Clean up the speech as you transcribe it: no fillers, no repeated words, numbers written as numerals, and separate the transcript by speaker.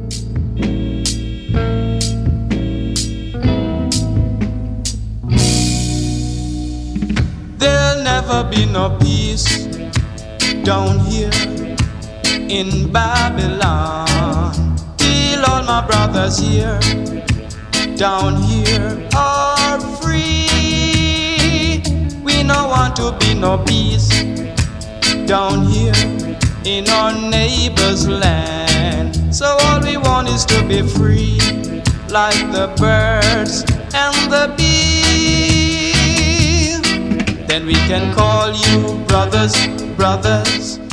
Speaker 1: There'll never be no peace down here in Babylon till all my brothers here down here are free. We no want to be no peace down here in our neighbor's land. So all we want is to be free, like the birds and the bees. Then we can call you brothers, brothers.